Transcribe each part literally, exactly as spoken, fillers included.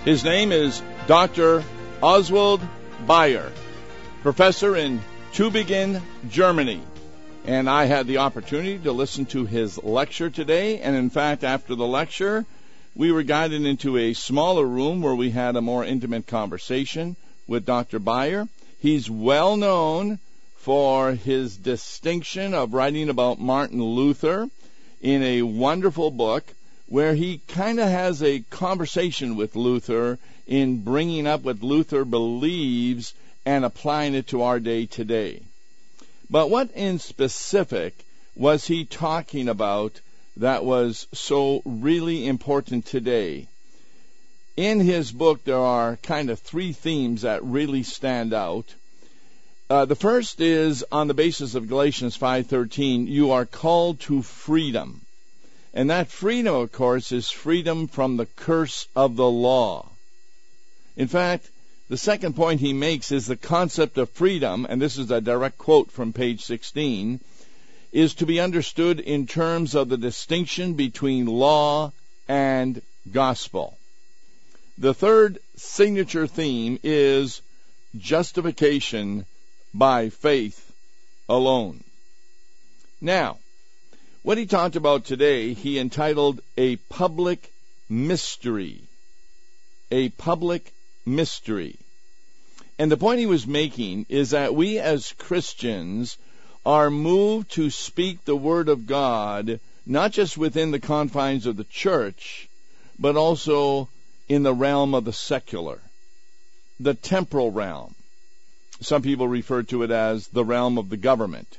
His name is Doctor Oswald Bayer, professor in Tübingen, Germany. And I had the opportunity to listen to his lecture today. And in fact, after the lecture, we were guided into a smaller room where we had a more intimate conversation with Doctor Bayer. He's well known for his distinction of writing about Martin Luther in a wonderful book where he kind of has a conversation with Luther in bringing up what Luther believes and applying it to our day today. But what in specific was he talking about that was so really important today? In his book, there are kind of three themes that really stand out. Uh, the first is on the basis of Galatians five thirteen, you are called to freedom. And that freedom, of course, is freedom from the curse of the law. In fact, the second point he makes is the concept of freedom, and this is a direct quote from page sixteen, is to be understood in terms of the distinction between law and gospel. The third signature theme is justification by faith alone. Now, what he talked about today, he entitled A Public Mystery. A Public Mystery. And the point he was making is that we as Christians are moved to speak the Word of God, not just within the confines of the church, but also in the realm of the secular, the temporal realm. Some people refer to it as the realm of the government.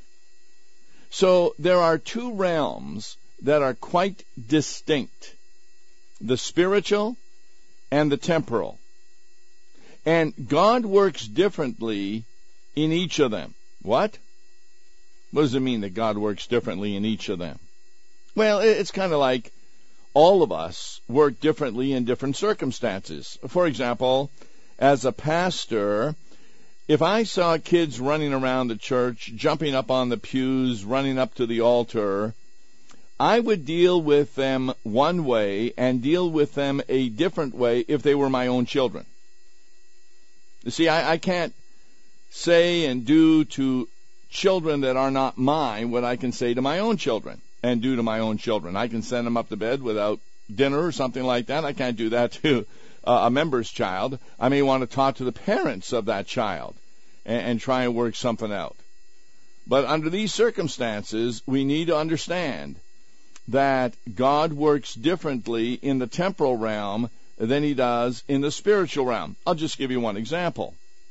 So there are two realms that are quite distinct, the spiritual and the temporal. And God works differently in each of them. What? What does it mean that God works differently in each of them? Well, it's kind of like all of us work differently in different circumstances. For example, as a pastor, if I saw kids running around the church, jumping up on the pews, running up to the altar, I would deal with them one way and deal with them a different way if they were my own children. You see, I, I can't say and do to children that are not mine what I can say to my own children and do to my own children. I can send them up to bed without dinner or something like that. I can't do that to Uh, a member's child. I may want to talk to the parents of that child and, and try and work something out. But under these circumstances, we need to understand that God works differently in the temporal realm than he does in the spiritual realm. I'll just give you one example.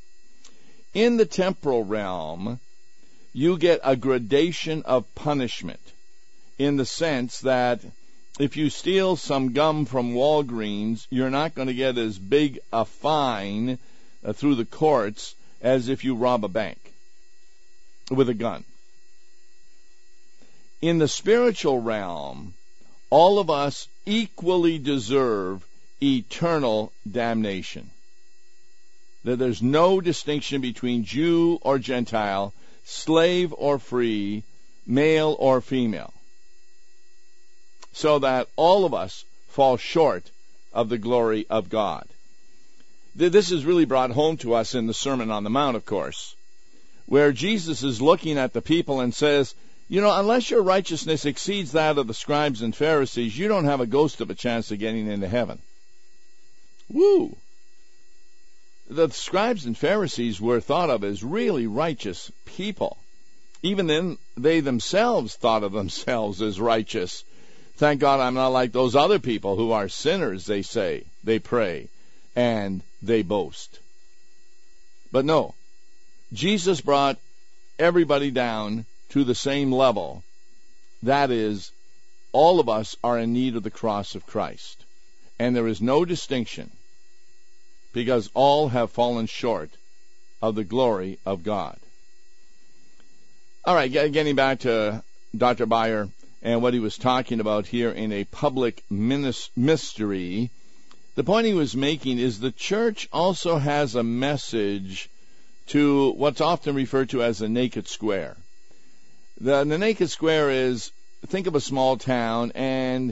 In the temporal realm, you get a gradation of punishment in the sense that if you steal some gum from Walgreens, you're not going to get as big a fine uh, through the courts as if you rob a bank with a gun. In the spiritual realm, all of us equally deserve eternal damnation. That there's no distinction between Jew or Gentile, slave or free, male or female, so that all of us fall short of the glory of God. This is really brought home to us in the Sermon on the Mount, of course, where Jesus is looking at the people and says, you know, unless your righteousness exceeds that of the scribes and Pharisees, you don't have a ghost of a chance of getting into heaven. Woo! The scribes and Pharisees were thought of as really righteous people. Even then, they themselves thought of themselves as righteous. Thank God I'm not like those other people who are sinners, they say, they pray, and they boast. But no, Jesus brought everybody down to the same level. That is, all of us are in need of the cross of Christ. And there is no distinction, because all have fallen short of the glory of God. All right, getting back to Doctor Bayer and what he was talking about here in a public mystery, the point he was making is the church also has a message to what's often referred to as the naked square. The, the naked square is, think of a small town, and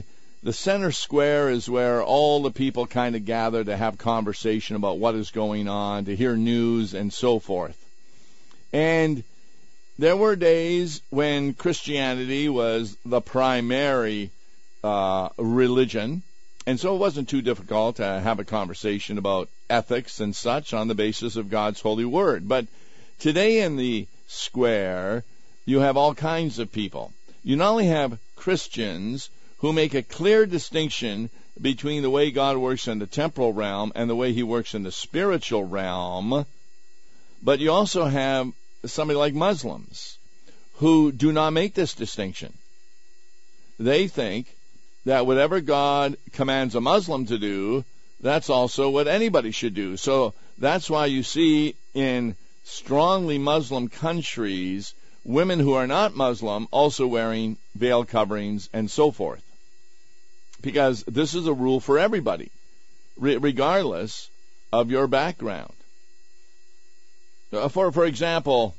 the center square is where all the people kind of gather to have conversation about what is going on, to hear news, and so forth. And there were days when Christianity was the primary uh, religion, and so it wasn't too difficult to have a conversation about ethics and such on the basis of God's holy word. But today in the square, you have all kinds of people. You not only have Christians who make a clear distinction between the way God works in the temporal realm and the way he works in the spiritual realm, but you also have somebody like Muslims who do not make this distinction. They think that whatever God commands a Muslim to do, that's also what anybody should do. So that's why you see in strongly Muslim countries women who are not Muslim also wearing veil coverings and so forth. Because this is a rule for everybody, re- regardless of your background. Uh, for, for example,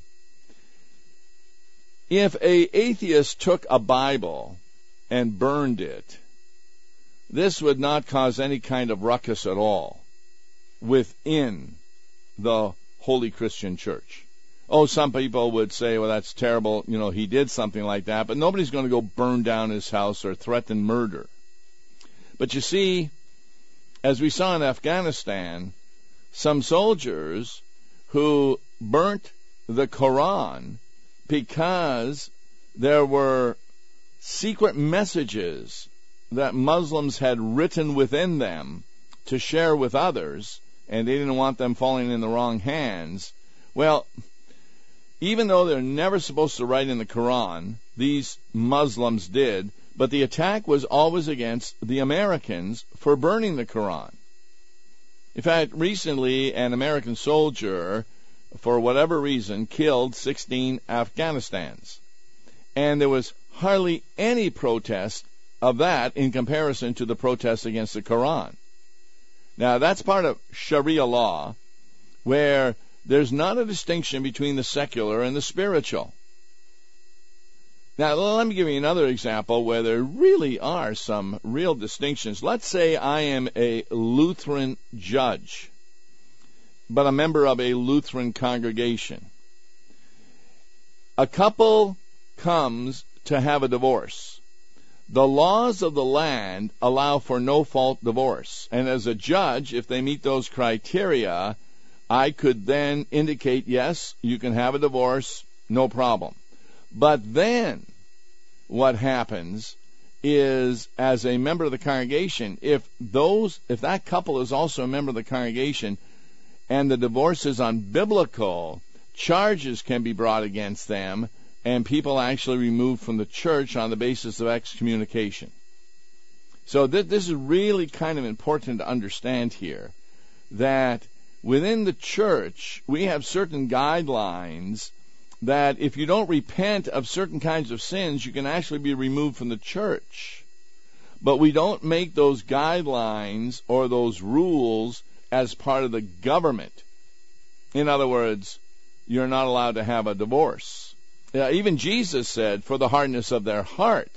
if a atheist took a Bible and burned it, this would not cause any kind of ruckus at all within the Holy Christian Church. Oh, some people would say, well, that's terrible, you know, he did something like that, but nobody's going to go burn down his house or threaten murder. But you see, as we saw in Afghanistan, some soldiers who burnt the Quran because there were secret messages that Muslims had written within them to share with others, and they didn't want them falling in the wrong hands. Well, even though they're never supposed to write in the Quran, these Muslims did, but the attack was always against the Americans for burning the Quran. In fact, recently an American soldier, for whatever reason, killed sixteen Afghanistans. And there was hardly any protest of that in comparison to the protest against the Quran. Now, that's part of Sharia law, where there's not a distinction between the secular and the spiritual. Now, let me give you another example where there really are some real distinctions. Let's say I am a Lutheran judge, but a member of a Lutheran congregation. A couple comes to have a divorce. The laws of the land allow for no-fault divorce. And as a judge, if they meet those criteria, I could then indicate, yes, you can have a divorce, no problem. But then what happens is, as a member of the congregation, if those, if that couple is also a member of the congregation and the divorce is unbiblical, charges can be brought against them and people actually removed from the church on the basis of excommunication. So th- this is really kind of important to understand here, that within the church we have certain guidelines that if you don't repent of certain kinds of sins, you can actually be removed from the church. But we don't make those guidelines or those rules as part of the government. In other words, you're not allowed to have a divorce. Uh, even Jesus said, for the hardness of their heart,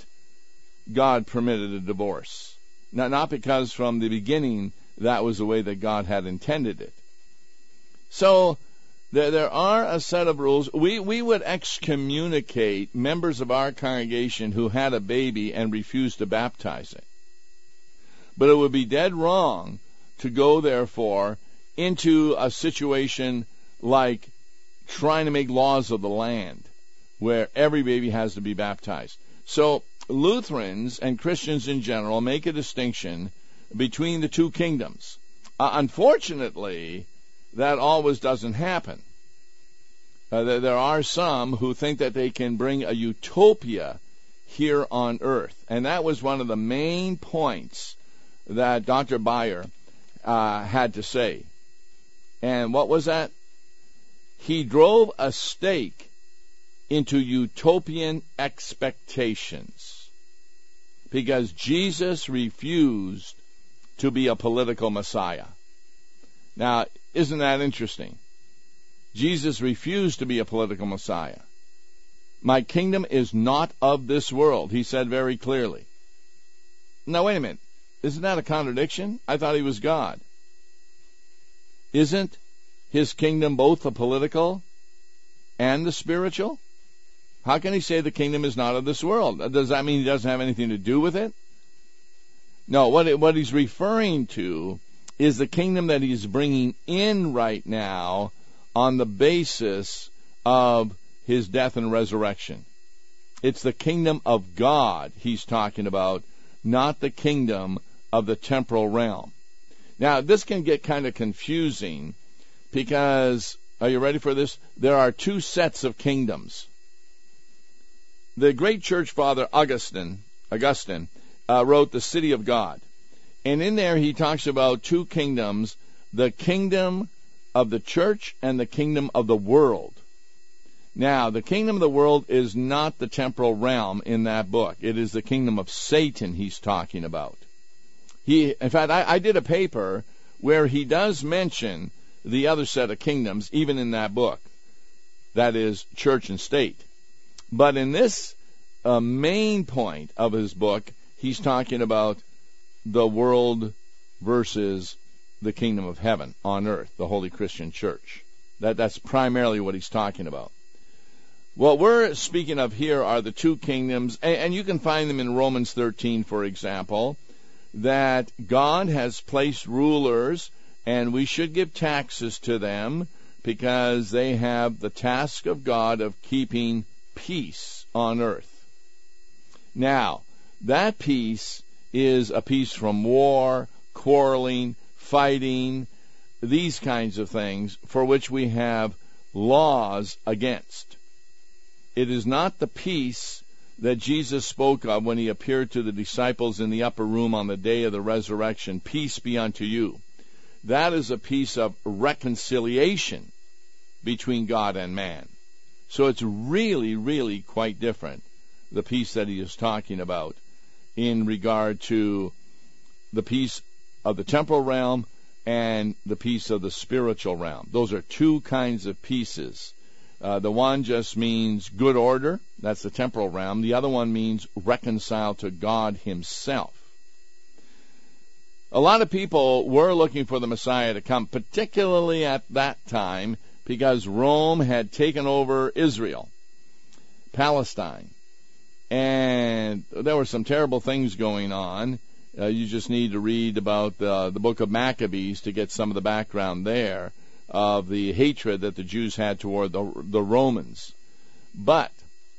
God permitted a divorce. Now, not because from the beginning that was the way that God had intended it. So, There, there are a set of rules. We, we would excommunicate members of our congregation who had a baby and refused to baptize it. But it would be dead wrong to go, therefore, into a situation like trying to make laws of the land where every baby has to be baptized. So Lutherans and Christians in general make a distinction between the two kingdoms. Uh, unfortunately, that always doesn't happen. Uh, there, there are some who think that they can bring a utopia here on earth. And that was one of the main points that Doctor Beyer uh, had to say. And what was that? He drove a stake into utopian expectations because Jesus refused to be a political Messiah. Now, isn't that interesting? Jesus refused to be a political Messiah. My kingdom is not of this world, he said very clearly. Now, wait a minute. Isn't that a contradiction? I thought he was God. Isn't his kingdom both the political and the spiritual? How can he say the kingdom is not of this world? Does that mean he doesn't have anything to do with it? No, what, it, what he's referring to is the kingdom that he's bringing in right now on the basis of his death and resurrection. It's the kingdom of God he's talking about, not the kingdom of the temporal realm. Now, this can get kind of confusing because, are you ready for this? There are two sets of kingdoms. The great church father Augustine, Augustine uh, wrote The City of God. And in there he talks about two kingdoms, the kingdom of the church and the kingdom of the world. Now, the kingdom of the world is not the temporal realm in that book. It is the kingdom of Satan he's talking about. He, in fact, I, I did a paper where he does mention the other set of kingdoms, even in that book. That is, church and state. But in this uh, main point of his book, he's talking about the world versus the kingdom of heaven on earth, the Holy Christian Church. That, that's primarily what he's talking about. What we're speaking of here are the two kingdoms, and, and you can find them in Romans thirteen, for example, that God has placed rulers, and we should give taxes to them because they have the task of God of keeping peace on earth. Now, that peace is a peace from war, quarreling, fighting, these kinds of things for which we have laws against. It is not the peace that Jesus spoke of when he appeared to the disciples in the upper room on the day of the resurrection. Peace be unto you. That is a peace of reconciliation between God and man. So it's really, really quite different, the peace that he is talking about in regard to the peace of the temporal realm and the peace of the spiritual realm. Those are two kinds of peaces. Uh, the one just means good order. That's the temporal realm. The other one means reconcile to God himself. A lot of people were looking for the Messiah to come, particularly at that time, because Rome had taken over Israel, Palestine. And there were some terrible things going on. Uh, you just need to read about the, the book of Maccabees to get some of the background there of the hatred that the Jews had toward the, the Romans. But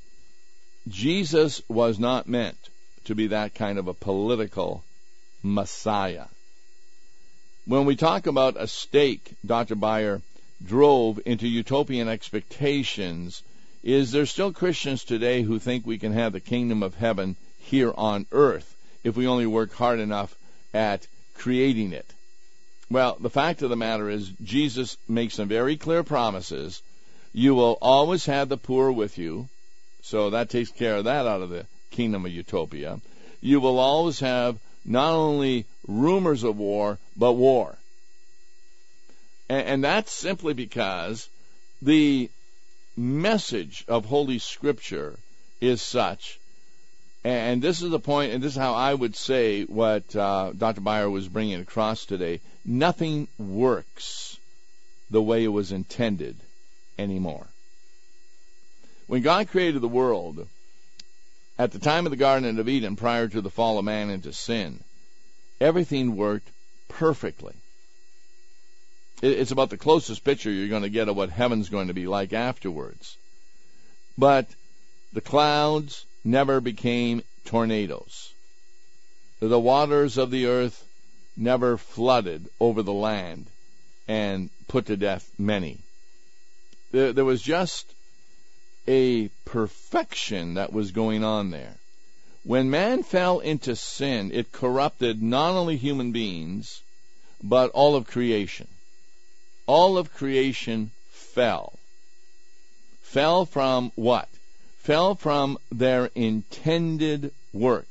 Jesus was not meant to be that kind of a political Messiah. When we talk about a stake Doctor Beyer drove into utopian expectations, is there still Christians today who think we can have the kingdom of heaven here on earth if we only work hard enough at creating it? Well, the fact of the matter is, Jesus makes some very clear promises. You will always have the poor with you, so that takes care of that out of the kingdom of utopia. You will always have not only rumors of war, but war. And, and that's simply because the message of Holy Scripture is such. And this is the point, and this is how I would say what uh, Doctor Beyer was bringing across today. Nothing works the way it was intended anymore. When God created the world, at the time of the Garden of Eden, prior to the fall of man into sin, everything worked perfectly. It's about the closest picture you're going to get of what heaven's going to be like afterwards. But the clouds never became tornadoes. The waters of the earth never flooded over the land and put to death many. There, there was just a perfection that was going on there. When man fell into sin, it corrupted not only human beings, but all of creation. All of creation fell. Fell from what? Fell from their intended work.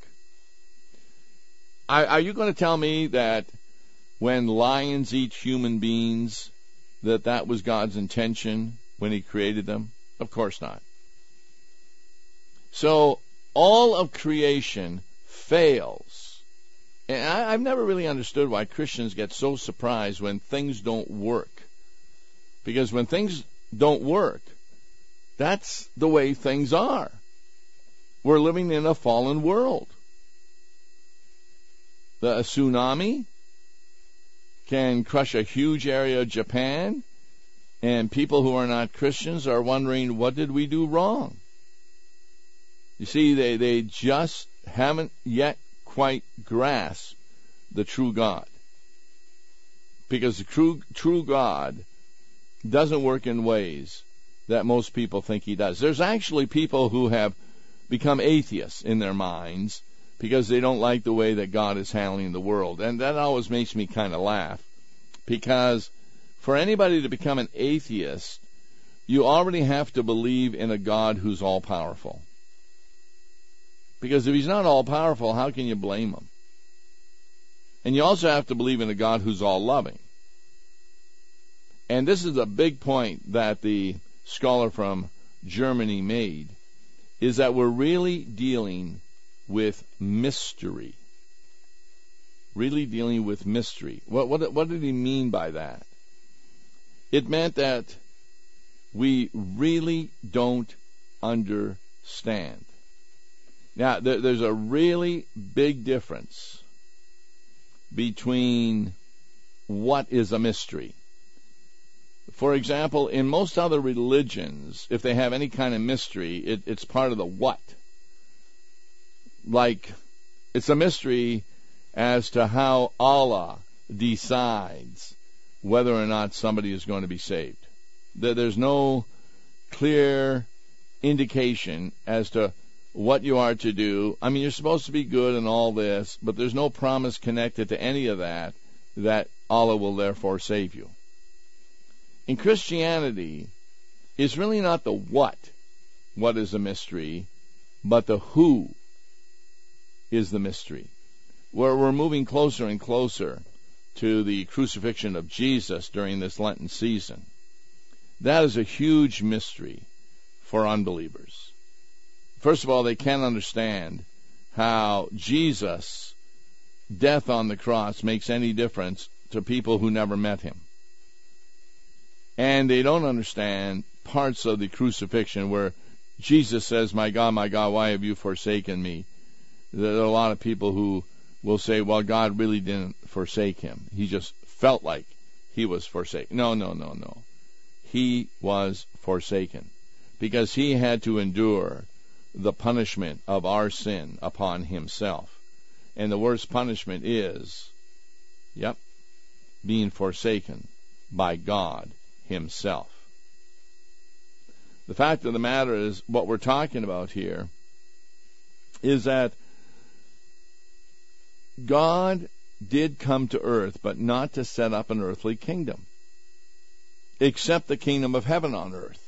Are, are you going to tell me that when lions eat human beings, that that was God's intention when he created them? Of course not. So all of creation fails And I, I've never really understood why Christians get so surprised when things don't work. Because when things don't work, that's the way things are. We're living in a fallen world. The a tsunami can crush a huge area of Japan, and people who are not Christians are wondering, what did we do wrong? You see, they, they just haven't yet quite grasped the true God. Because the true, true God doesn't work in ways that most people think he does. There's actually people who have become atheists in their minds because they don't like the way that God is handling the world. And that always makes me kind of laugh, because for anybody to become an atheist, you already have to believe in a God who's all-powerful. Because if he's not all-powerful, how can you blame him? And you also have to believe in a God who's all-loving. And this is a big point that the scholar from Germany made, is that we're really dealing with mystery. Really dealing with mystery. What, what, what did he mean by that? It meant that we really don't understand. Now, there, there's a really big difference between what is a mystery. For example, in most other religions, if they have any kind of mystery, it, it's part of the what. Like, it's a mystery as to how Allah decides whether or not somebody is going to be saved. There's no clear indication as to what you are to do. I mean, you're supposed to be good and all this, but there's no promise connected to any of that, that Allah will therefore save you. In Christianity, it's really not the what, what is a mystery, but the who is the mystery. Where we're moving closer and closer to the crucifixion of Jesus during this Lenten season. That is a huge mystery for unbelievers. First of all, they can't understand how Jesus' death on the cross makes any difference to people who never met him. And they don't understand parts of the crucifixion where Jesus says, "My God, my God, why have you forsaken me?" There are a lot of people who will say, well, God really didn't forsake him. He just felt like he was forsaken. No, no, no, no. He was forsaken because he had to endure the punishment of our sin upon himself. And the worst punishment is, yep, being forsaken by God himself. The fact of the matter is, what we're talking about here is that God did come to earth, but not to set up an earthly kingdom, except the kingdom of heaven on earth.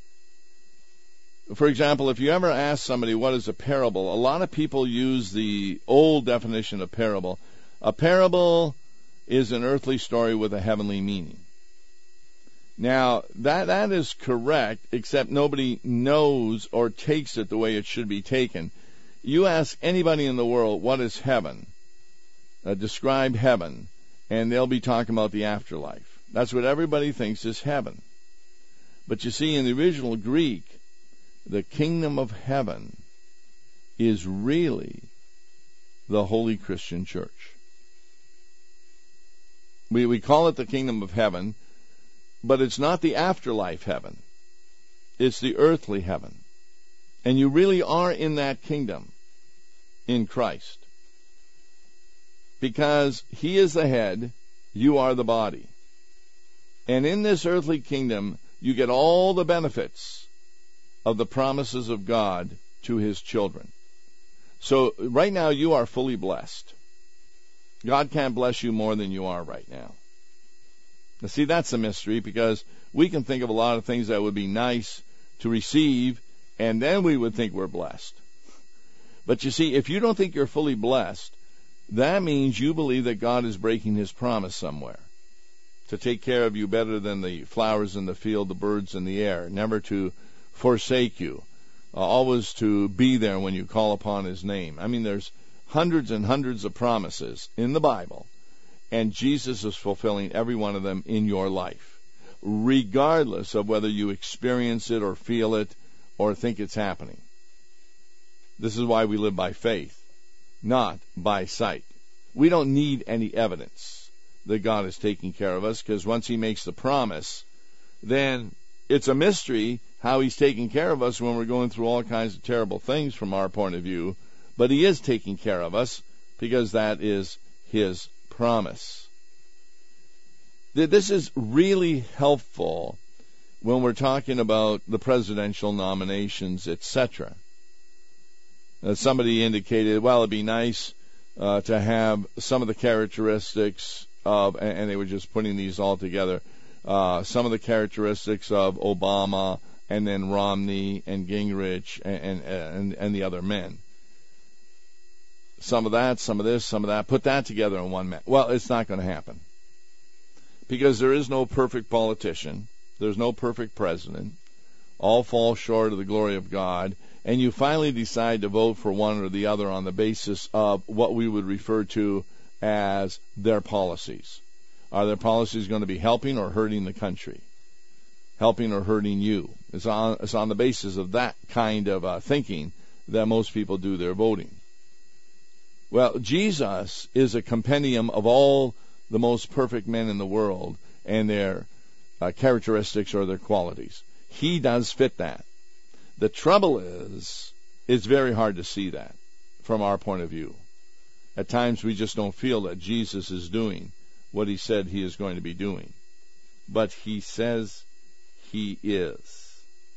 For example, if you ever ask somebody what is a parable, a lot of people use the old definition of parable. A parable is an earthly story with a heavenly meaning. Now, that that is correct, except nobody knows or takes it the way it should be taken. You ask anybody in the world, what is heaven? Uh, describe heaven, and they'll be talking about the afterlife. That's what everybody thinks is heaven. But you see, in the original Greek, the kingdom of heaven is really the Holy Christian Church. We, we call it the kingdom of heaven, but it's not the afterlife heaven. It's the earthly heaven. And you really are in that kingdom in Christ. Because he is the head, you are the body. And in this earthly kingdom, you get all the benefits of the promises of God to his children. So right now you are fully blessed. God can't bless you more than you are right now. Now see, that's a mystery, because we can think of a lot of things that would be nice to receive, and then we would think we're blessed. But you see, if you don't think you're fully blessed, that means you believe that God is breaking his promise somewhere to take care of you better than the flowers in the field, the birds in the air, never to forsake you, uh, always to be there when you call upon his name. I mean, there's hundreds and hundreds of promises in the Bible, and Jesus is fulfilling every one of them in your life, regardless of whether you experience it or feel it or think it's happening. This is why we live by faith, not by sight. We don't need any evidence that God is taking care of us, because once He makes the promise, then it's a mystery how He's taking care of us when we're going through all kinds of terrible things from our point of view. But He is taking care of us because that is His promise. This is really helpful when we're talking about the presidential nominations, et cetera. Uh, somebody indicated, well, it'd be nice uh, to have some of the characteristics of, and, and they were just putting these all together, uh, some of the characteristics of Obama and then Romney and Gingrich and, and, and the other men. Some of that, some of this, some of that. Put that together in one man. Well, it's not going to happen. Because there is no perfect politician. There's no perfect president. All fall short of the glory of God. And you finally decide to vote for one or the other on the basis of what we would refer to as their policies. Are their policies going to be helping or hurting the country? Helping or hurting you? It's on, it's on the basis of that kind of uh, thinking that most people do their voting. Well, Jesus is a compendium of all the most perfect men in the world and their uh, characteristics or their qualities. He does fit that. The trouble is, it's very hard to see that from our point of view. At times we just don't feel that Jesus is doing what He said He is going to be doing. But He says He is.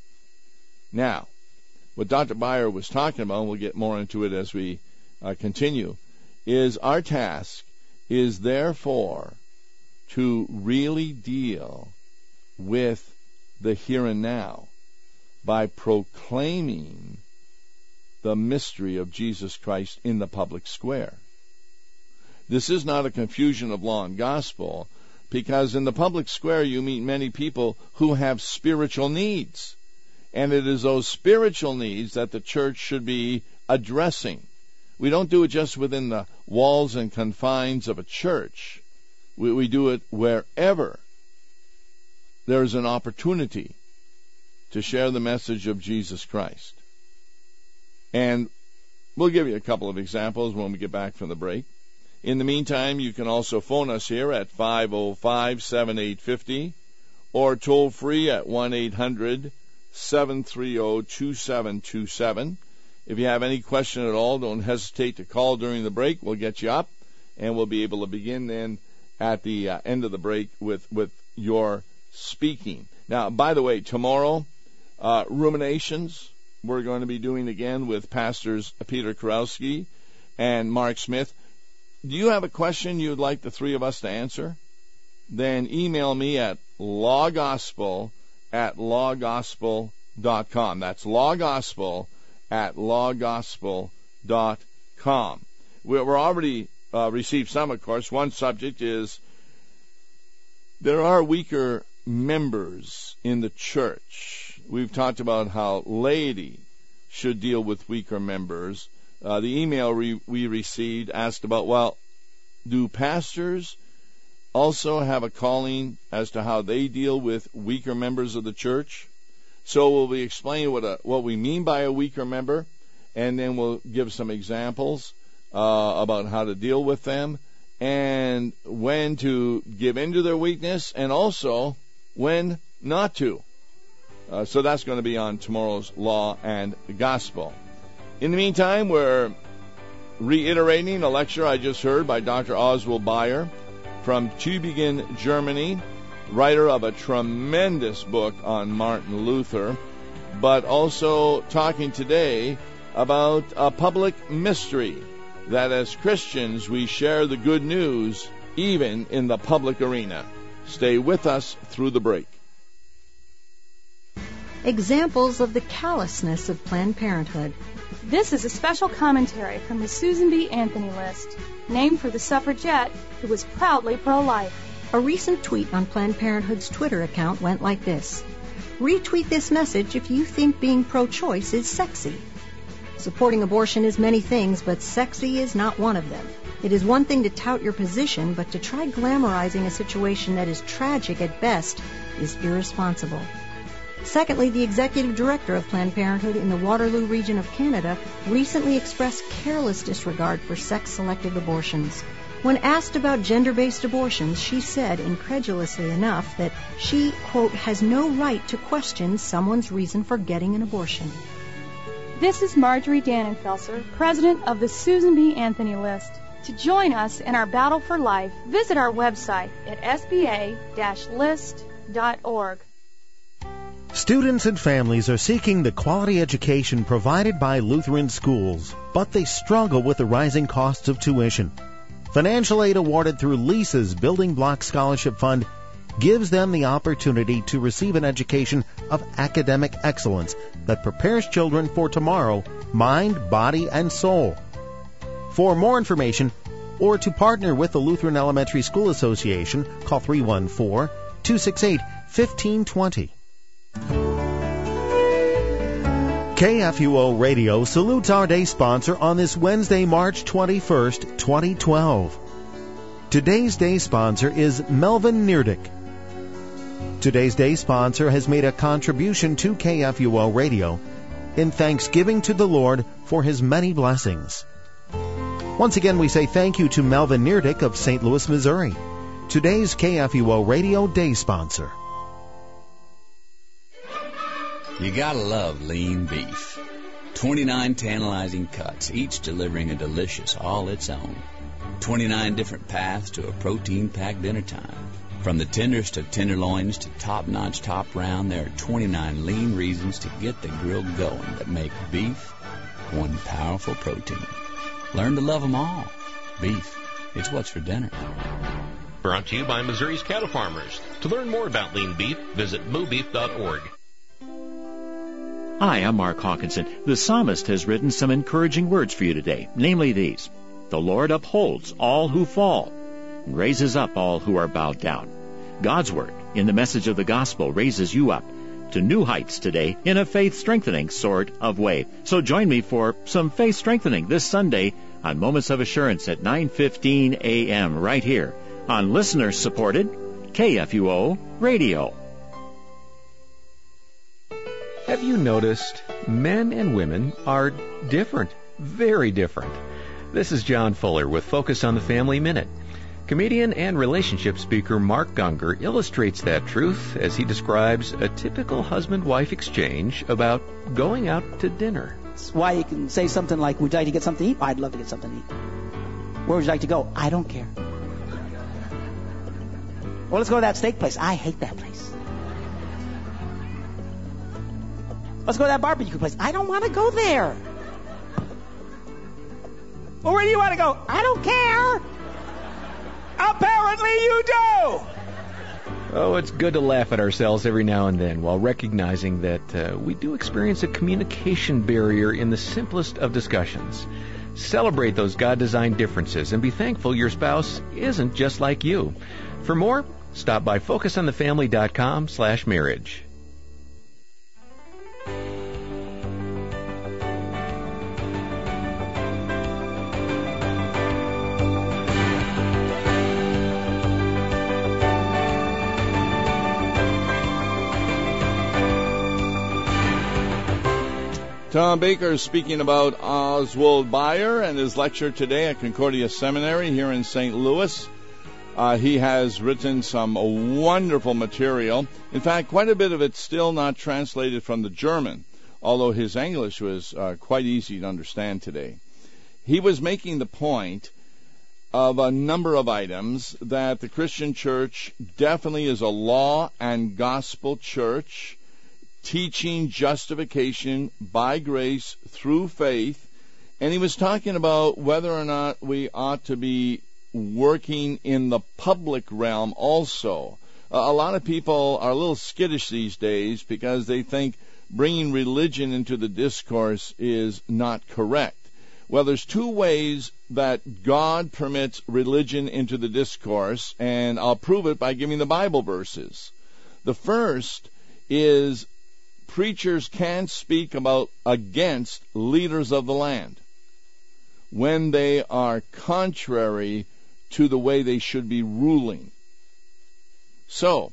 Now, what Doctor Beyer was talking about, and we'll get more into it as we Uh, continue, is our task is therefore to really deal with the here and now by proclaiming the mystery of Jesus Christ in the public square. This is not a confusion of law and gospel, because in the public square you meet many people who have spiritual needs, and it is those spiritual needs that the church should be addressing. We don't do it just within the walls and confines of a church. We, we do it wherever there is an opportunity to share the message of Jesus Christ. And we'll give you a couple of examples when we get back from the break. In the meantime, you can also phone us here at five oh five, seven eight five oh or toll free at one eight hundred, seven three zero, two seven two seven. If you have any question at all, don't hesitate to call during the break. We'll get you up, and we'll be able to begin then at the uh, end of the break with, with your speaking. Now, by the way, tomorrow, uh, Ruminations, we're going to be doing again with Pastors Peter Kurowski and Mark Smith. Do you have a question you'd like the three of us to answer? Then email me at lawgospel at lawgospel dot com. That's lawgospel at lawgospel dot com. We're already uh, received some, of course. One subject is there are weaker members in the church. We've talked about how laity should deal with weaker members. Uh, the email re- we received asked about, well, do pastors also have a calling as to how they deal with weaker members of the church? So we'll be explaining what a, what we mean by a weaker member, and then we'll give some examples uh, about how to deal with them and when to give in to their weakness, and also when not to. Uh, so that's going to be on tomorrow's Law and Gospel. In the meantime, we're reiterating a lecture I just heard by Doctor Oswald Bayer from Tübingen, Germany, writer of a tremendous book on Martin Luther, but also talking today about a public mystery, that as Christians we share the good news even in the public arena. Stay with us through the break. Examples of the callousness of Planned Parenthood. This is a special commentary from the Susan B. Anthony list, named for the suffragette who was proudly pro-life. A recent tweet on Planned Parenthood's Twitter account went like this: retweet this message if you think being pro-choice is sexy. Supporting abortion is many things, but sexy is not one of them. It is one thing to tout your position, but to try glamorizing a situation that is tragic at best is irresponsible. Secondly, the executive director of Planned Parenthood in the Waterloo region of Canada recently expressed careless disregard for sex-selective abortions. When asked about gender-based abortions, she said, incredulously enough, that she, quote, has no right to question someone's reason for getting an abortion. This is Marjorie Dannenfelser, president of the Susan B. Anthony List. To join us in our battle for life, visit our website at s b a dash list dot org. Students and families are seeking the quality education provided by Lutheran schools, but they struggle with the rising costs of tuition. Financial aid awarded through LISA's Building Block Scholarship Fund gives them the opportunity to receive an education of academic excellence that prepares children for tomorrow, mind, body, and soul. For more information or to partner with the Lutheran Elementary School Association, call three one four, two six eight, one five two zero. K F U O Radio salutes our day sponsor on this Wednesday, March twenty-first, twenty twelve. Today's day sponsor is Melvin Neerdick. Today's day sponsor has made a contribution to K F U O Radio in thanksgiving to the Lord for His many blessings. Once again, we say thank you to Melvin Neerdick of Saint Louis, Missouri, today's K F U O Radio day sponsor. You gotta love lean beef. twenty-nine tantalizing cuts, each delivering a delicious all its own. twenty-nine different paths to a protein-packed dinner time. From the tenderest of tenderloins to top-notch top round, there are twenty-nine lean reasons to get the grill going that make beef one powerful protein. Learn to love them all. Beef, it's what's for dinner. Brought to you by Missouri's cattle farmers. To learn more about lean beef, visit moo beef dot org. Hi, I'm Mark Hawkinson. The psalmist has written some encouraging words for you today, namely these: the Lord upholds all who fall and raises up all who are bowed down. God's Word in the message of the gospel raises you up to new heights today in a faith-strengthening sort of way. So join me for some faith-strengthening this Sunday on Moments of Assurance at nine fifteen a.m. right here on listener-supported K F U O Radio. Have you noticed men and women are different, very different? This is John Fuller with Focus on the Family Minute. Comedian and relationship speaker Mark Gungor illustrates that truth as he describes a typical husband-wife exchange about going out to dinner. That's why you can say something like, would you like to get something to eat? I'd love to get something to eat. Where would you like to go? I don't care. Well, let's go to that steak place. I hate that place. Let's go to that barbecue place. I don't want to go there. Well, where do you want to go? I don't care. Apparently you do. Oh, it's good to laugh at ourselves every now and then while recognizing that uh, we do experience a communication barrier in the simplest of discussions. Celebrate those God-designed differences and be thankful your spouse isn't just like you. For more, stop by focus on the family dot com slash marriage. Tom Baker is speaking about Oswald Bayer and his lecture today at Concordia Seminary here in Saint Louis. Uh, he has written some wonderful material. In fact, quite a bit of it still not translated from the German, although his English was uh, quite easy to understand today. He was making the point of a number of items that the Christian church definitely is a law and gospel church, teaching justification by grace through faith. And he was talking about whether or not we ought to be working in the public realm also. Uh, a lot of people are a little skittish these days because they think bringing religion into the discourse is not correct. Well, there's two ways that God permits religion into the discourse, and I'll prove it by giving the Bible verses. The first is preachers can speak about against leaders of the land when they are contrary to the way they should be ruling. So,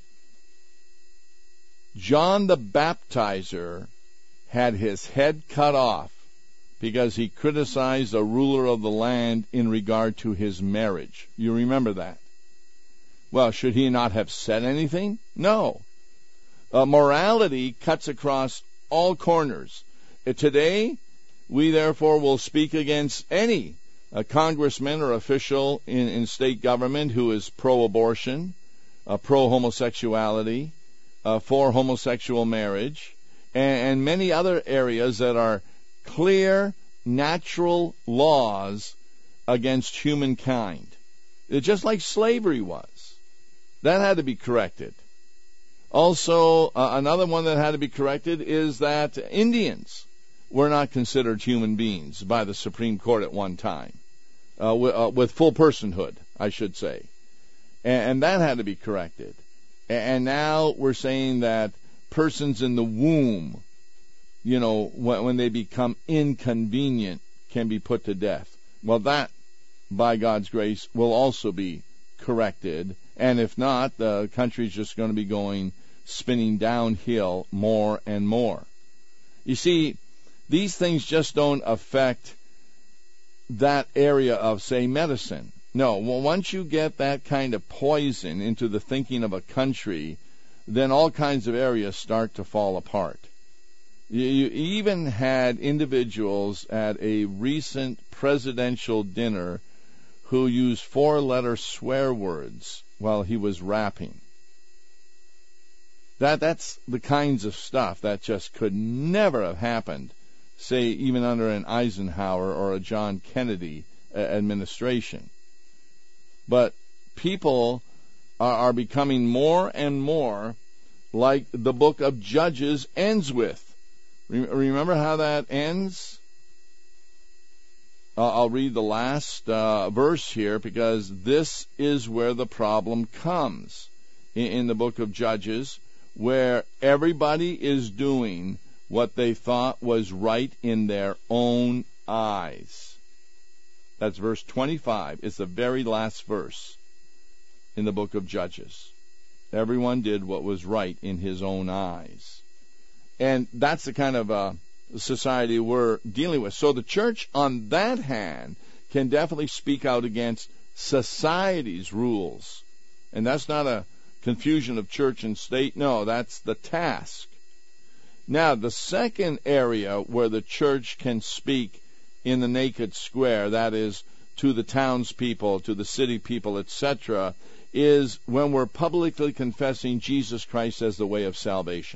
John the Baptizer had his head cut off because he criticized a ruler of the land in regard to his marriage. You remember that? Well, should he not have said anything? No. Uh, morality cuts across all corners. Uh, today, we therefore will speak against any uh, congressman or official in, in state government who is pro-abortion, uh, pro-homosexuality, uh, for homosexual marriage, and, and many other areas that are clear, natural laws against humankind. It's just like slavery was. That had to be corrected. Also, uh, another one that had to be corrected is that Indians were not considered human beings by the Supreme Court at one time, uh, w- uh, with full personhood, I should say. And, and that had to be corrected. And now we're saying that persons in the womb, you know, when, when they become inconvenient, can be put to death. Well, that, by God's grace, will also be corrected. And if not, the country's just going to be going spinning downhill more and more. You see, these things just don't affect that area of, say, medicine. No, well, once you get that kind of poison into the thinking of a country, then all kinds of areas start to fall apart. You, you even had individuals at a recent presidential dinner who used four-letter swear words while he was rapping. That that's the kinds of stuff that just could never have happened, say, even under an Eisenhower or a John Kennedy uh, administration. But people are, are becoming more and more like the book of Judges ends with. Re- remember how that ends? Uh, I'll read the last uh, verse here, because this is where the problem comes in, in the book of Judges, where everybody is doing what they thought was right in their own eyes. That's verse twenty-five. It's the very last verse in the book of Judges. Everyone did what was right in his own eyes. And that's the kind of uh, society we're dealing with. So the church, on that hand, can definitely speak out against society's rules. And that's not a confusion of church and state. No, that's the task. Now, the second area where the church can speak in the naked square, that is, to the townspeople, to the city people, et cetera, is when we're publicly confessing Jesus Christ as the way of salvation.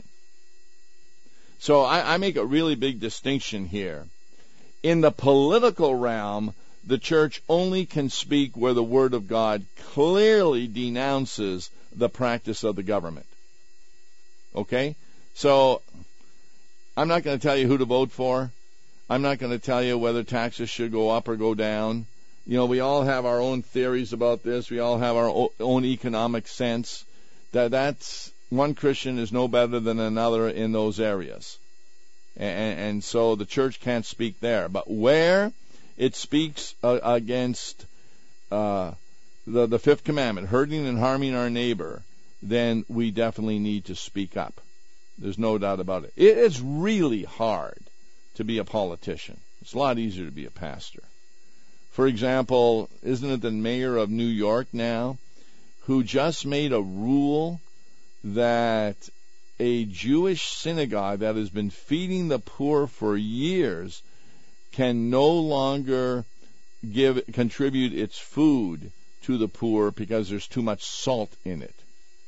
So I, I make a really big distinction here. In the political realm, the church only can speak where the Word of God clearly denounces the practice of the government. Okay? So I'm not going to tell you who to vote for. I'm not going to tell you whether taxes should go up or go down. You know, we all have our own theories about this. We all have our own economic sense. That that's one Christian is no better than another in those areas. And, and so the church can't speak there. But where it speaks uh, against uh, the, the fifth commandment, hurting and harming our neighbor, then we definitely need to speak up. There's no doubt about it. It is really hard to be a politician. It's a lot easier to be a pastor. For example, isn't it the mayor of New York now who just made a rule that a Jewish synagogue that has been feeding the poor for years can no longer give contribute its food to the poor because there's too much salt in it.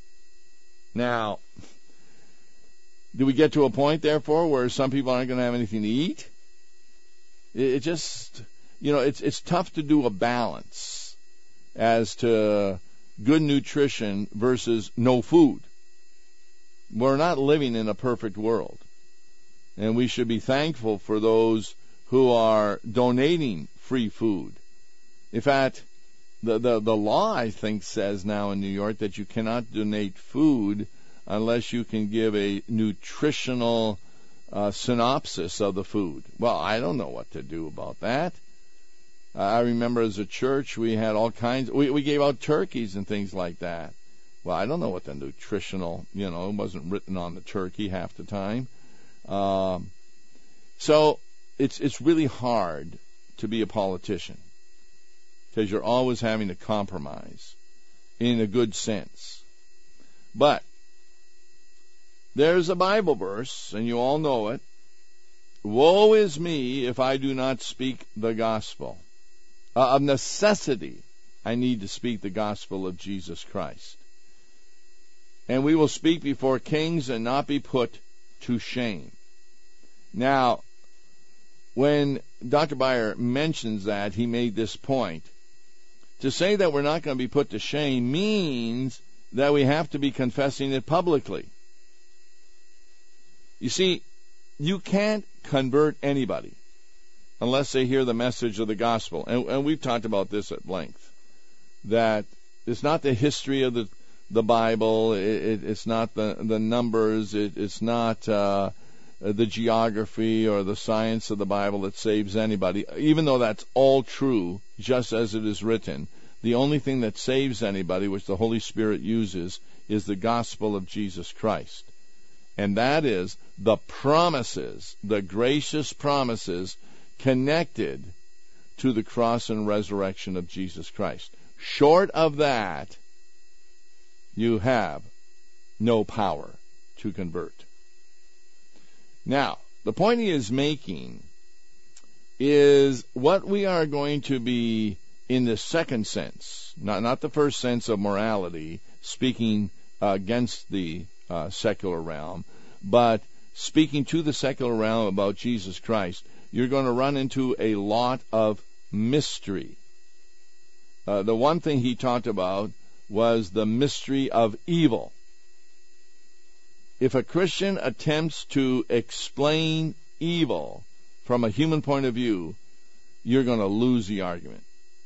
Now, do we get to a point, therefore, where some people aren't going to have anything to eat? It just, you know, it's it's tough to do a balance as to good nutrition versus no food. We're not living in a perfect world. And we should be thankful for those who are donating free food. In fact, the, the, the law, I think, says now in New York that you cannot donate food unless you can give a nutritional uh, synopsis of the food. Well, I don't know what to do about that. Uh, I remember as a church we had all kinds. We, we gave out turkeys and things like that. Well, I don't know what the nutritional, you know, it wasn't written on the turkey half the time. Um, so it's it's really hard to be a politician because you're always having to compromise in a good sense. But there's a Bible verse, and you all know it. Woe is me if I do not speak the gospel. Uh, of necessity, I need to speak the gospel of Jesus Christ. And we will speak before kings and not be put to shame. Now, when Doctor Beyer mentions that, he made this point. To say that we're not going to be put to shame means that we have to be confessing it publicly. You see, you can't convert anybody unless they hear the message of the gospel. And, and we've talked about this at length, that it's not the history of the, the Bible, it, it, it's not the, the numbers, it, it's not uh, the geography or the science of the Bible that saves anybody, even though that's all true, just as it is written. The only thing that saves anybody, which the Holy Spirit uses, is the gospel of Jesus Christ. And that is the promises, the gracious promises connected to the cross and resurrection of Jesus Christ. Short of that, you have no power to convert. Now, the point he is making is what we are going to be in the second sense, not, not the first sense of morality, speaking uh, against the uh, secular realm, but speaking to the secular realm about Jesus Christ. You're going to run into a lot of mystery. Uh, the one thing he talked about was the mystery of evil. If a Christian attempts to explain evil from a human point of view, you're going to lose the argument.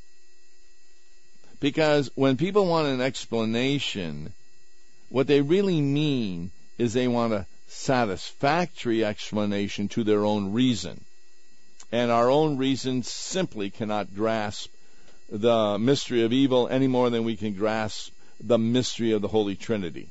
Because when people want an explanation, what they really mean is they want a satisfactory explanation to their own reason. And our own reason simply cannot grasp the mystery of evil any more than we can grasp the mystery of the Holy Trinity.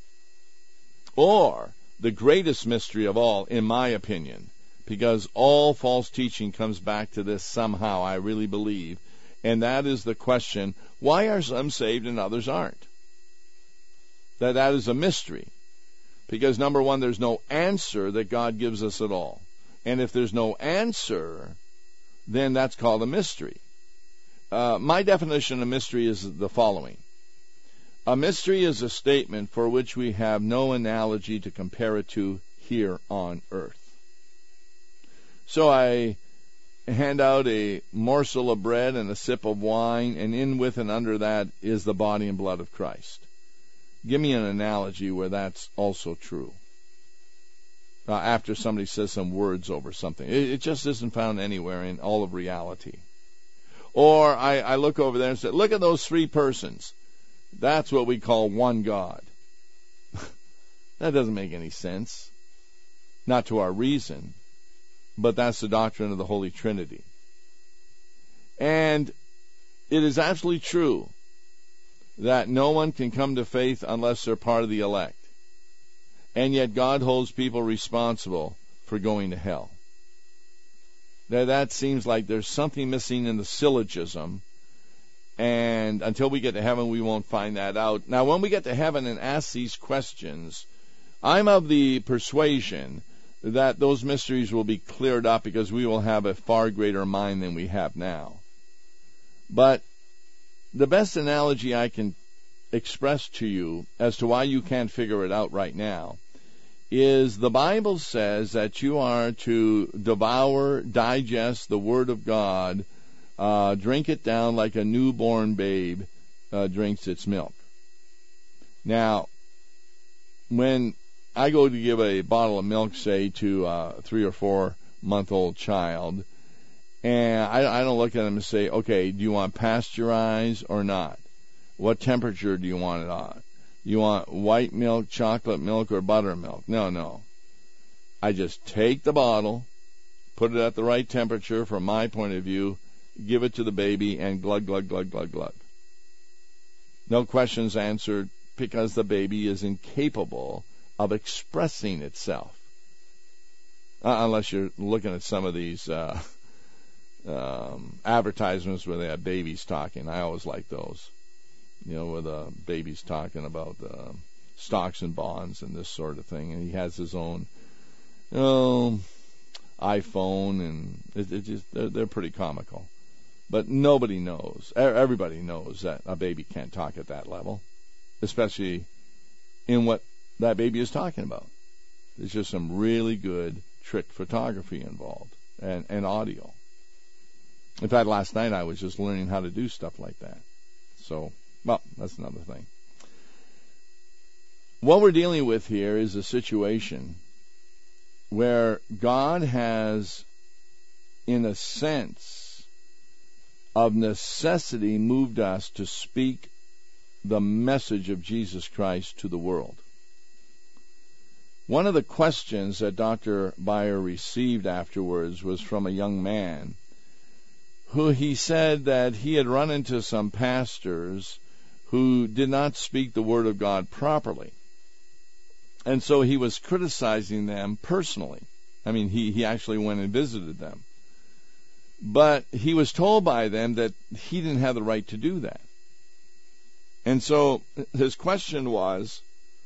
Or the greatest mystery of all, in my opinion, because all false teaching comes back to this somehow, I really believe, and that is the question, why are some saved and others aren't? That that is a mystery. Because number one, there's no answer that God gives us at all. And if there's no answer, then that's called a mystery. Uh, my definition of mystery is the following. A mystery is a statement for which we have no analogy to compare it to here on earth. So I hand out a morsel of bread and a sip of wine, and in with and under that is the body and blood of Christ. Give me an analogy where that's also true. Uh, after somebody says some words over something. It, it just isn't found anywhere in all of reality. Or I, I look over there and say, look at those three persons. That's what we call one God. That doesn't make any sense. Not to our reason. But that's the doctrine of the Holy Trinity. And it is absolutely true that no one can come to faith unless they're part of the elect. And yet God holds people responsible for going to hell. Now that seems like there's something missing in the syllogism, and until we get to heaven we won't find that out. Now when we get to heaven and ask these questions, I'm of the persuasion that those mysteries will be cleared up because we will have a far greater mind than we have now. But the best analogy I can express to you as to why you can't figure it out right now is the Bible says that you are to devour, digest the Word of God, uh, drink it down like a newborn babe uh, drinks its milk. Now, when I go to give a bottle of milk, say, to a three or four month old child, and I, I don't look at them and say, okay, do you want pasteurized or not? What temperature do you want it on? You want white milk, chocolate milk, or buttermilk? No, no. I just take the bottle, put it at the right temperature from my point of view, give it to the baby, and glug, glug, glug, glug, glug. No questions answered, because the baby is incapable of expressing itself. Uh, unless you're looking at some of these uh, um, advertisements where they have babies talking. I always like those. You know, where the baby's talking about uh, stocks and bonds and this sort of thing. And he has his own you know, iPhone, and it, it just they're, they're pretty comical. But nobody knows. Everybody knows that a baby can't talk at that level, especially in what that baby is talking about. There's just some really good trick photography involved, and, and audio. In fact, last night I was just learning how to do stuff like that. So, well, that's another thing. What we're dealing with here is a situation where God has, in a sense of necessity, moved us to speak the message of Jesus Christ to the world. One of the questions that Doctor Beyer received afterwards was from a young man who he said that he had run into some pastors who did not speak the Word of God properly. And so he was criticizing them personally. I mean, he, he actually went and visited them. But he was told by them that he didn't have the right to do that. And so his question was,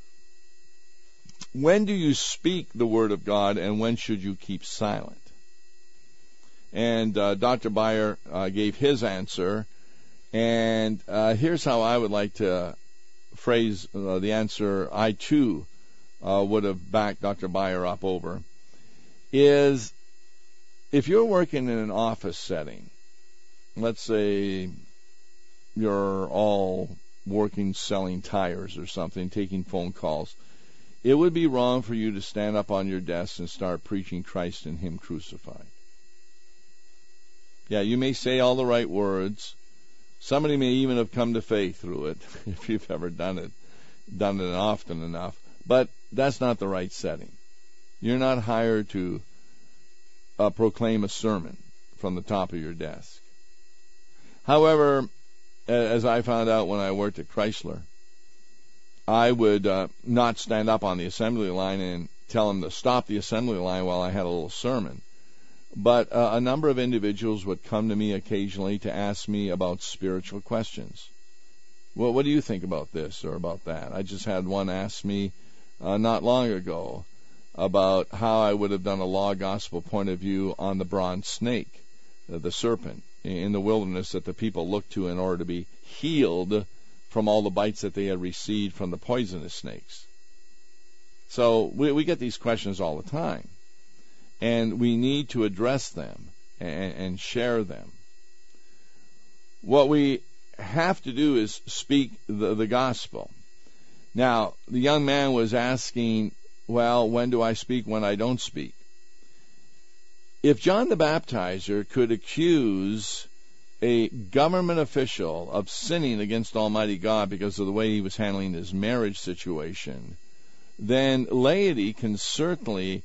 when do you speak the Word of God, and when should you keep silent? And uh, Doctor Beyer uh, gave his answer, and uh, here's how I would like to phrase uh, the answer I, too, uh, would have backed Doctor Beyer up over, is if you're working in an office setting, let's say you're all working selling tires or something, taking phone calls, it would be wrong for you to stand up on your desk and start preaching Christ and Him crucified. Yeah, you may say all the right words. Somebody may even have come to faith through it, if you've ever done it, done it often enough. But that's not the right setting. You're not hired to uh, proclaim a sermon from the top of your desk. However, as I found out when I worked at Chrysler, I would uh, not stand up on the assembly line and tell them to stop the assembly line while I had a little sermon. But uh, a number of individuals would come to me occasionally to ask me about spiritual questions. Well, what do you think about this or about that? I just had one ask me uh, not long ago about how I would have done a law gospel point of view on the bronze snake, uh, the serpent, in the wilderness that the people looked to in order to be healed from all the bites that they had received from the poisonous snakes. So we, we get these questions all the time, and we need to address them and, and share them. What we have to do is speak the, the gospel. Now, the young man was asking, well, when do I speak, when I don't speak? If John the Baptizer could accuse a government official of sinning against Almighty God because of the way he was handling his marriage situation, then laity can certainly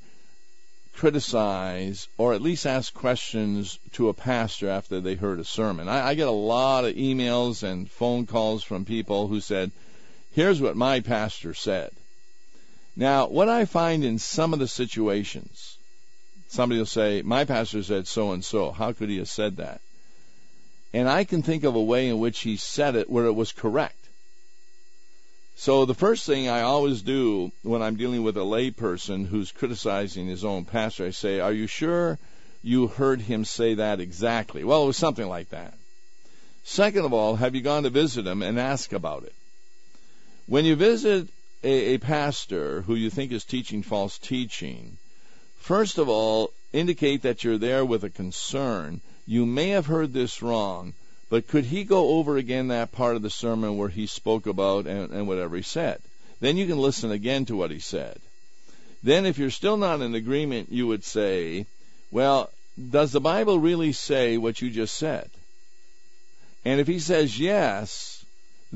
criticize or at least ask questions to a pastor after they heard a sermon. I, I get a lot of emails and phone calls from people who said, here's what my pastor said. Now, what I find in some of the situations, somebody will say, my pastor said so-and-so. How could he have said that? And I can think of a way in which he said it where it was correct. So the first thing I always do when I'm dealing with a lay person who's criticizing his own pastor, I say, are you sure you heard him say that exactly? Well, it was something like that. Second of all, have you gone to visit him and ask about it? When you visit a, a pastor who you think is teaching false teaching, first of all, indicate that you're there with a concern. You may have heard this wrong, but could he go over again that part of the sermon where he spoke about and, and whatever he said? Then you can listen again to what he said. Then if you're still not in agreement, you would say, well, does the Bible really say what you just said? And if he says yes, then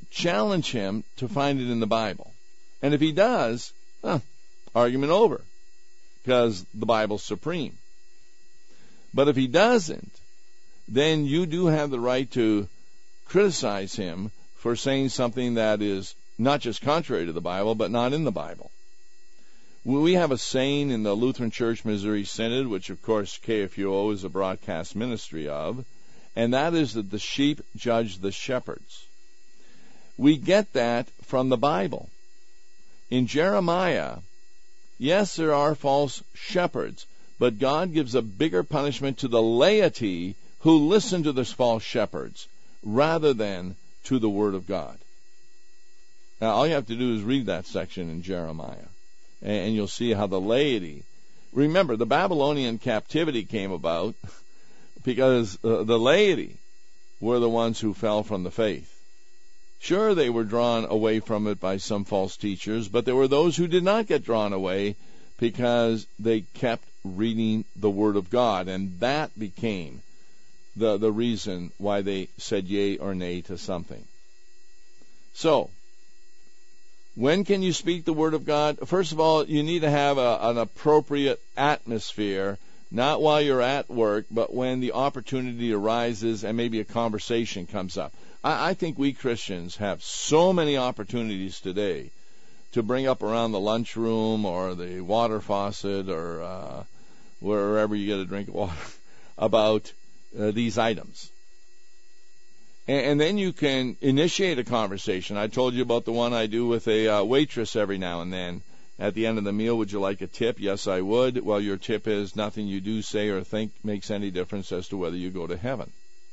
challenge him to find it in the Bible. And if he does, huh, argument over, because the Bible's supreme. But if he doesn't, then you do have the right to criticize him for saying something that is not just contrary to the Bible, but not in the Bible. We have a saying in the Lutheran Church Missouri Synod, which of course K F U O is a broadcast ministry of, and that is that the sheep judge the shepherds. We get that from the Bible. In Jeremiah, yes, there are false shepherds, but God gives a bigger punishment to the laity who listen to those false shepherds rather than to the Word of God. Now, all you have to do is read that section in Jeremiah, and you'll see how the laity... Remember, the Babylonian captivity came about because uh, the laity were the ones who fell from the faith. Sure, they were drawn away from it by some false teachers, but there were those who did not get drawn away because they kept reading the Word of God, and that became the, the reason why they said yea or nay to something. So, when can you speak the Word of God? First of all, you need to have a, an appropriate atmosphere, not while you're at work, but when the opportunity arises and maybe a conversation comes up. I, I think we Christians have so many opportunities today to bring up around the lunchroom or the water faucet or uh, wherever you get a drink of water about uh, these items. And, and then you can initiate a conversation. I told you about the one I do with a uh, waitress every now and then. At the end of the meal, would you like a tip? Yes, I would. Well, your tip is nothing you do, say, or think makes any difference as to whether you go to heaven.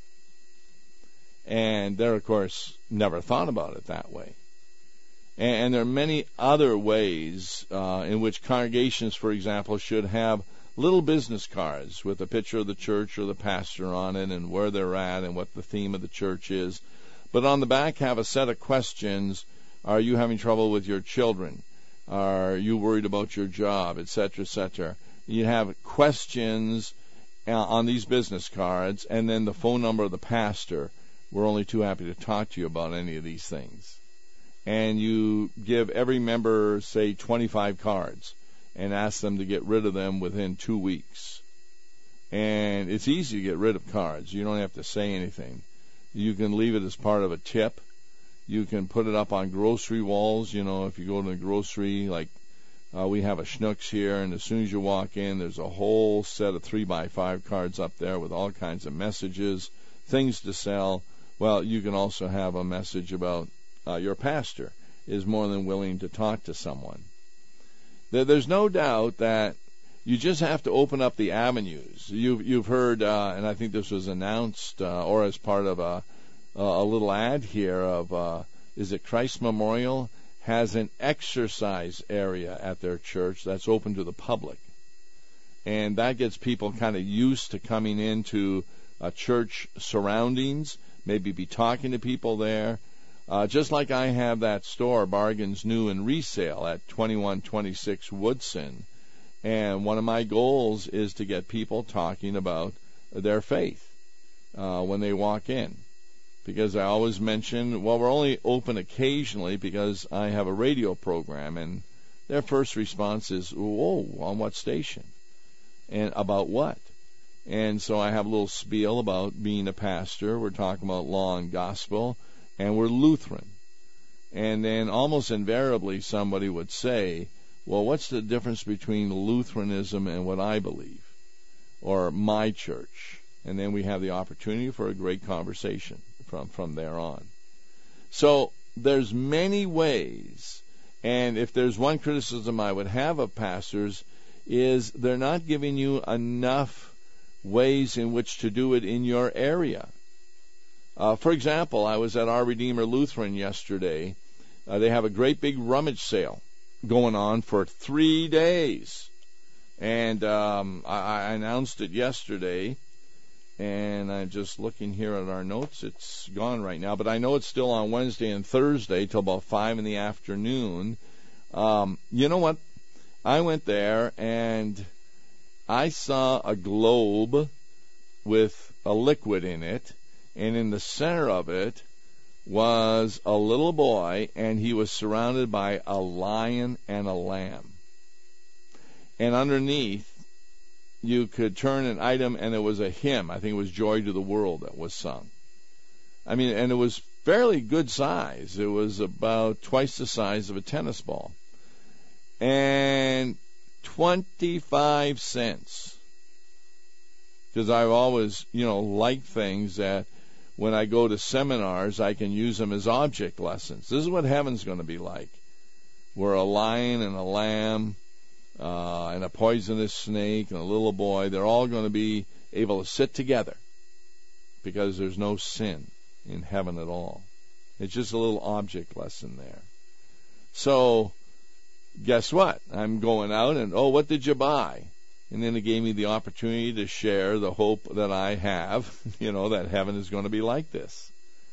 And they're, of course, never thought about it that way. And, and there are many other ways uh, in which congregations, for example, should have little business cards with a picture of the church or the pastor on it and where they're at and what the theme of the church is. But on the back have a set of questions. Are you having trouble with your children? Are you worried about your job, et cetera, et cetera? You have questions on these business cards, and then the phone number of the pastor. We're only too happy to talk to you about any of these things. And you give every member, say, twenty-five cards, and ask them to get rid of them within two weeks. And it's easy to get rid of cards. You don't have to say anything. You can leave it as part of a tip. You can put it up on grocery walls. You know, if you go to the grocery, like uh, we have a Schnucks here, and as soon as you walk in, there's a whole set of three by five cards up there with all kinds of messages, things to sell. Well, you can also have a message about uh, your pastor is more than willing to talk to someone. There, there's no doubt that you just have to open up the avenues. You've, you've heard, uh, and I think this was announced uh, or as part of a Uh, a little ad here of, uh, is it Christ Memorial has an exercise area at their church that's open to the public. And that gets people kind of used to coming into uh, church surroundings, maybe be talking to people there. Uh, just like I have that store, Bargains New and Resale, at twenty-one twenty-six Woodson. And one of my goals is to get people talking about their faith uh, when they walk in. Because I always mention, well, we're only open occasionally because I have a radio program, and their first response is, whoa, on what station? And about what? And so I have a little spiel about being a pastor. We're talking about law and gospel, and we're Lutheran. And then almost invariably somebody would say, well, what's the difference between Lutheranism and what I believe, or my church? And then we have the opportunity for a great conversation from, from there on. So there's many ways, and if there's one criticism I would have of pastors is they're not giving you enough ways in which to do it in your area. Uh, for example, I was at Our Redeemer Lutheran yesterday. Uh, they have a great big rummage sale going on for three days. And um, I, I announced it yesterday. And I'm just looking here at our notes. It's gone right now, but I know it's still on Wednesday and Thursday till about five in the afternoon. Um, you know what? I went there and I saw a globe with a liquid in it, and in the center of it was a little boy, and he was surrounded by a lion and a lamb. And underneath, you could turn an item, and it was a hymn. I think it was Joy to the World that was sung. I mean, and it was fairly good size. It was about twice the size of a tennis ball. And twenty-five cents. Because I've always, you know, liked things that when I go to seminars, I can use them as object lessons. This is what heaven's going to be like. Where a lion and a lamb uh, and a poisonous snake and a little boy, they're all going to be able to sit together because there's no sin in heaven at all. It's just a little object lesson there. So, guess what? I'm going out and, oh, what did you buy? And then it gave me the opportunity to share the hope that I have, you know, that heaven is going to be like this.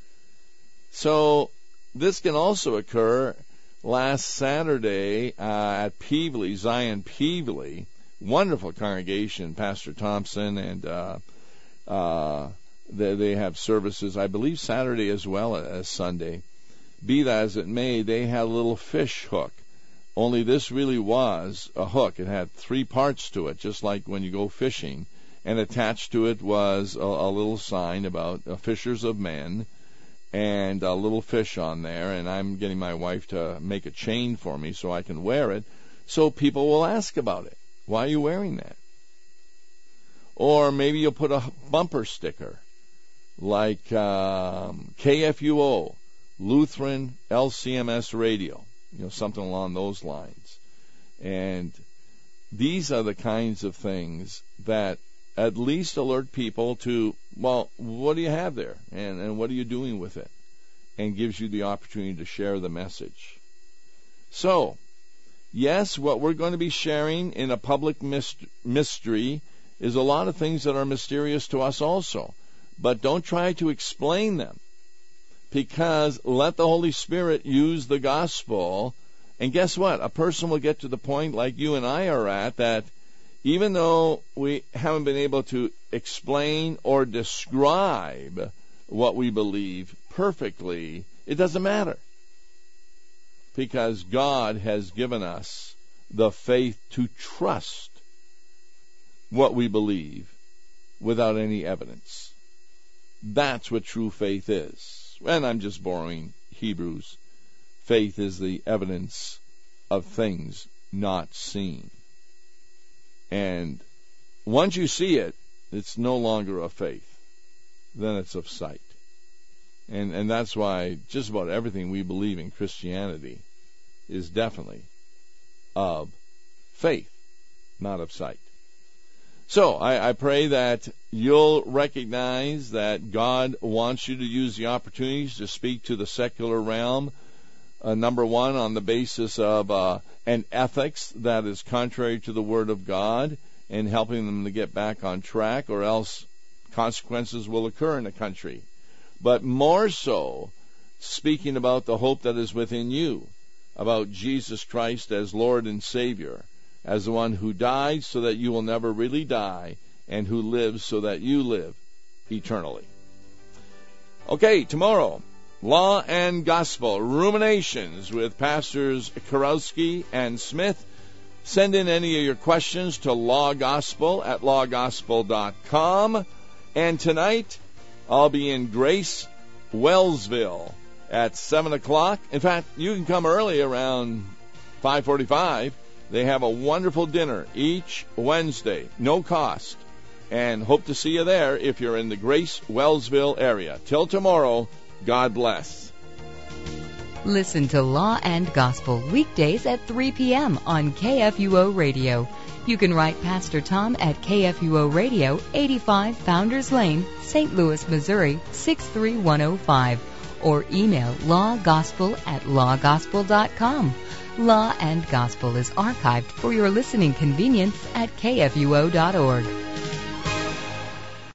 So this can also occur last Saturday uh, at Peevely, Zion Peevely, wonderful congregation, Pastor Thompson, and uh, uh, they, they have services, I believe, Saturday as well as Sunday. Be that as it may, they had a little fish hook. Only this really was a hook. It had three parts to it, just like when you go fishing. And attached to it was a, a little sign about uh, fishers of men and a little fish on there. And I'm getting my wife to make a chain for me so I can wear it. So people will ask about it. Why are you wearing that? Or maybe you'll put a bumper sticker like um, K F U O, Lutheran L C M S Radio. You know, something along those lines. And these are the kinds of things that at least alert people to, well, what do you have there? And, and what are you doing with it? And gives you the opportunity to share the message. So, yes, what we're going to be sharing in a public myst- mystery is a lot of things that are mysterious to us also. But don't try to explain them. Because let the Holy Spirit use the gospel, and guess what? A person will get to the point like you and I are at, that even though we haven't been able to explain or describe what we believe perfectly, it doesn't matter. Because God has given us the faith to trust what we believe without any evidence. That's what true faith is. And I'm just borrowing Hebrews. Faith is the evidence of things not seen. And once you see it, it's no longer of faith. Then it's of sight. And and that's why just about everything we believe in Christianity is definitely of faith, not of sight. So I, I pray that you'll recognize that God wants you to use the opportunities to speak to the secular realm, uh, number one, on the basis of uh, an ethics that is contrary to the Word of God, and helping them to get back on track, or else consequences will occur in the country. But more so, speaking about the hope that is within you, about Jesus Christ as Lord and Savior, as the one who died so that you will never really die, and who lives so that you live eternally. Okay, tomorrow, Law and Gospel, Ruminations with Pastors Kurowski and Smith. Send in any of your questions to lawgospel at lawgospel dot com. And tonight, I'll be in Grace, Wellsville at seven o'clock. In fact, you can come early around five forty-five. They have a wonderful dinner each Wednesday, no cost. And hope to see you there if you're in the Grace, Wellsville area. Till tomorrow, God bless. Listen to Law and Gospel weekdays at three p.m. on K F U O Radio. You can write Pastor Tom at K F U O Radio, eighty-five Founders Lane, Saint Louis, Missouri, six three one oh five. Or email lawgospel at lawgospel dot com. Law and Gospel is archived for your listening convenience at K F U O dot org.